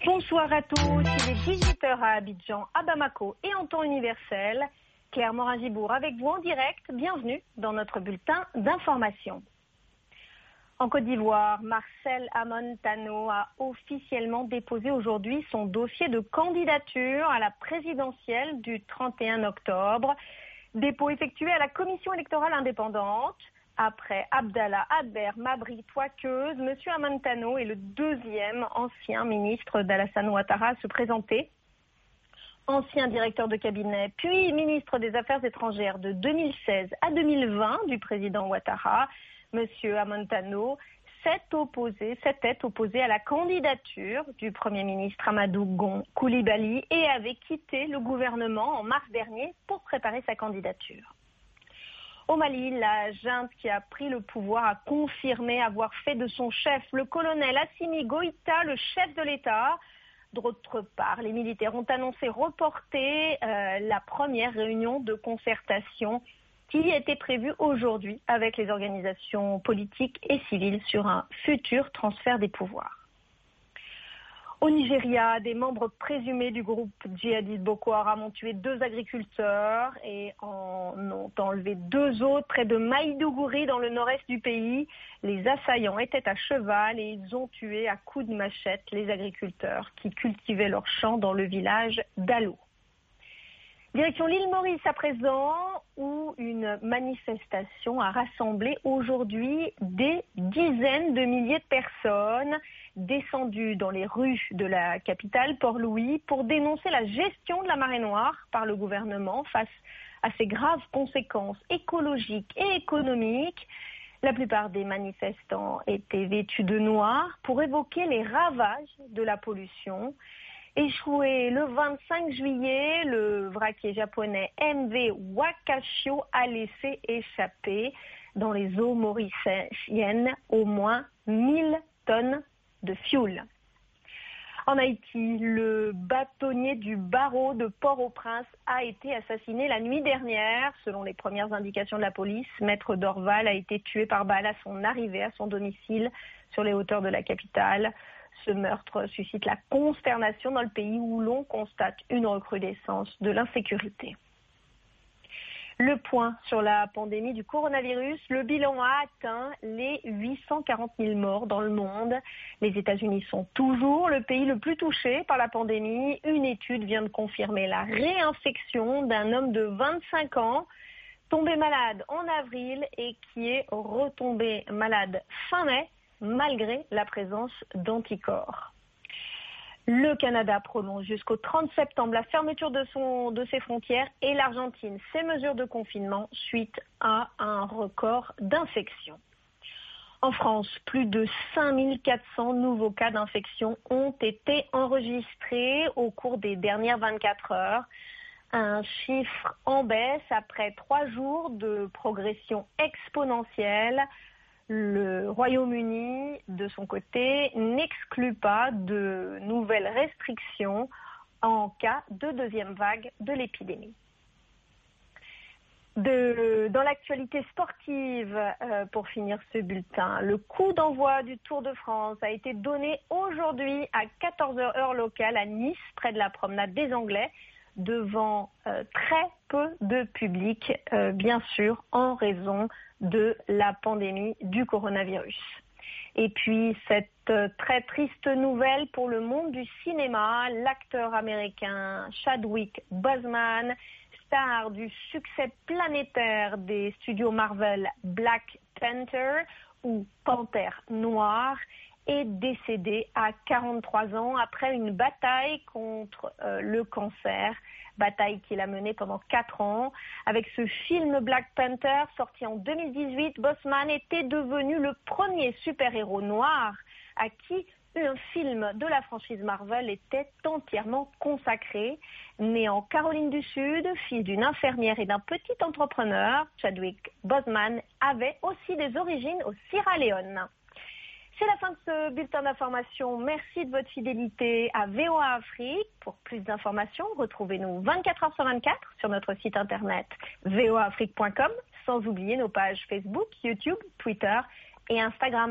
Bonsoir à tous, il est 18h à Abidjan, à Bamako et en temps universel. Claire Morin-Gibour avec vous en direct, bienvenue dans notre bulletin d'information. En Côte d'Ivoire, Marcel Amon Tano a officiellement déposé aujourd'hui son dossier de candidature à la présidentielle du 31 octobre. Dépôt effectué à la commission électorale indépendante. Après Abdallah Adber Mabri Touakeuse, M. Amon Tano est le deuxième ancien ministre d'Alassane Ouattara à se présenter. Ancien directeur de cabinet, puis ministre des Affaires étrangères de 2016 à 2020 du président Ouattara, M. Amon Tano s'était opposé à la candidature du Premier ministre Amadou Gon Coulibaly et avait quitté le gouvernement en mars dernier pour préparer sa candidature. Au Mali, la junte qui a pris le pouvoir a confirmé avoir fait de son chef, le colonel Assimi Goïta, le chef de l'État. D'autre part, les militaires ont annoncé reporter la première réunion de concertation qui était prévue aujourd'hui avec les organisations politiques et civiles sur un futur transfert des pouvoirs. Au Nigeria, des membres présumés du groupe djihadiste Boko Haram ont tué 2 agriculteurs et en ont enlevé 2 autres près de Maïdougouri dans le nord-est du pays. Les assaillants étaient à cheval et ils ont tué à coups de machette les agriculteurs qui cultivaient leurs champs dans le village d'Alo. Direction l'île Maurice à présent, où une manifestation a rassemblé aujourd'hui des dizaines de milliers de personnes descendues dans les rues de la capitale, Port-Louis, pour dénoncer la gestion de la marée noire par le gouvernement face à ses graves conséquences écologiques et économiques. La plupart des manifestants étaient vêtus de noir pour évoquer les ravages de la pollution. Échoué le 25 juillet, le vraquier japonais MV Wakashio a laissé échapper dans les eaux mauriciennes au moins 1000 tonnes de fioul. En Haïti, le bâtonnier du barreau de Port-au-Prince a été assassiné la nuit dernière. Selon les premières indications de la police, Maître Dorval a été tué par balle à son arrivée à son domicile sur les hauteurs de la capitale. Ce meurtre suscite la consternation dans le pays où l'on constate une recrudescence de l'insécurité. Le point sur la pandémie du coronavirus, le bilan a atteint les 840 000 morts dans le monde. Les États-Unis sont toujours le pays le plus touché par la pandémie. Une étude vient de confirmer la réinfection d'un homme de 25 ans tombé malade en avril et qui est retombé malade fin mai, malgré la présence d'anticorps. Le Canada prolonge jusqu'au 30 septembre la fermeture de ses frontières et l'Argentine ses mesures de confinement suite à un record d'infection. En France, plus de 5400 nouveaux cas d'infection ont été enregistrés au cours des dernières 24 heures. Un chiffre en baisse après 3 jours de progression exponentielle. Le Royaume-Uni, de son côté, n'exclut pas de nouvelles restrictions en cas de deuxième vague de l'épidémie. Dans l'actualité sportive, pour finir ce bulletin, le coup d'envoi du Tour de France a été donné aujourd'hui à 14h heure locale à Nice, près de la promenade des Anglais, devant très peu de public, bien sûr, en raison de la pandémie du coronavirus. Et puis, cette très triste nouvelle pour le monde du cinéma, l'acteur américain Chadwick Boseman, star du succès planétaire des studios Marvel Black Panther ou Panthère Noire, est décédé à 43 ans après une bataille contre le cancer, bataille qu'il a menée pendant 4 ans. Avec ce film Black Panther, sorti en 2018, Boseman était devenu le premier super-héros noir à qui un film de la franchise Marvel était entièrement consacré. Né en Caroline du Sud, fils d'une infirmière et d'un petit entrepreneur, Chadwick Boseman avait aussi des origines au Sierra Leone. C'est la fin de ce bulletin d'information. Merci de votre fidélité à VOA Afrique. Pour plus d'informations, retrouvez-nous 24h/24 sur notre site internet voaafrique.com, sans oublier nos pages Facebook, YouTube, Twitter et Instagram.